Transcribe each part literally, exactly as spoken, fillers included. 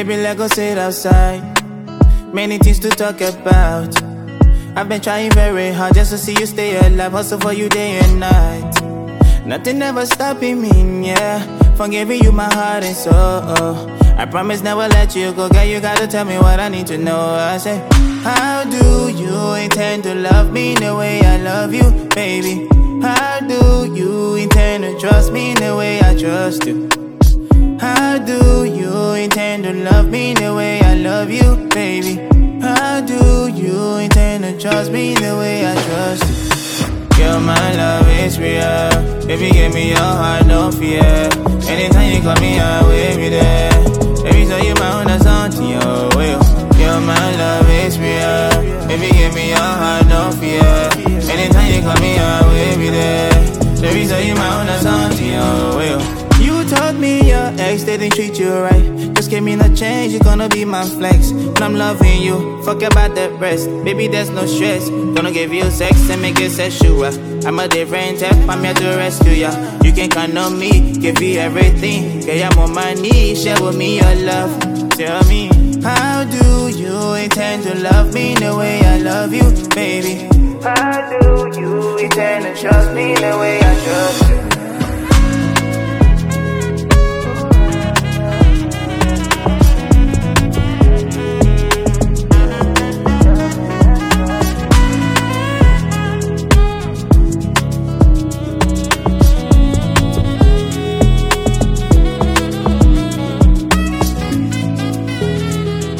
Baby, let's go sit outside. Many things to talk about. I've been trying very hard just to see you stay alive. Hustle for you day and night. Nothing ever stopping me, yeah. From giving you my heart and soul. I promise never let you go. Girl, you gotta tell me what I need to know. I say, how do you intend to love me the way I love you, baby? How do you intend to trust me the way I trust you? How do you intend to love me the way I love you, baby? How do you intend to trust me the way I trust you? Girl, my love is real. Baby, give me your heart, no fear. Anytime you call me, I will be there. Baby, so you my own, that's on to your will. Girl, my love is real. Baby, give me your heart, no fear. Anytime you call me, I will be there. Baby, so you my own, that's on to your will. You told me your ex didn't treat you right. Just give me no change, you're gonna be my flex. When I'm loving you, fuck about the rest. Baby, there's no stress. Gonna give you sex and make it sexual. I'm a different type, I'm here to rescue ya. You can count on me, give you everything. Girl, I'm on my knees, share with me your love. Tell me, how do you intend to love me the way I love you, baby? How do you intend to trust me the way I trust you?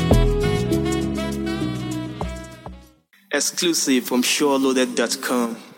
Exclusive from SureLoaded dot com.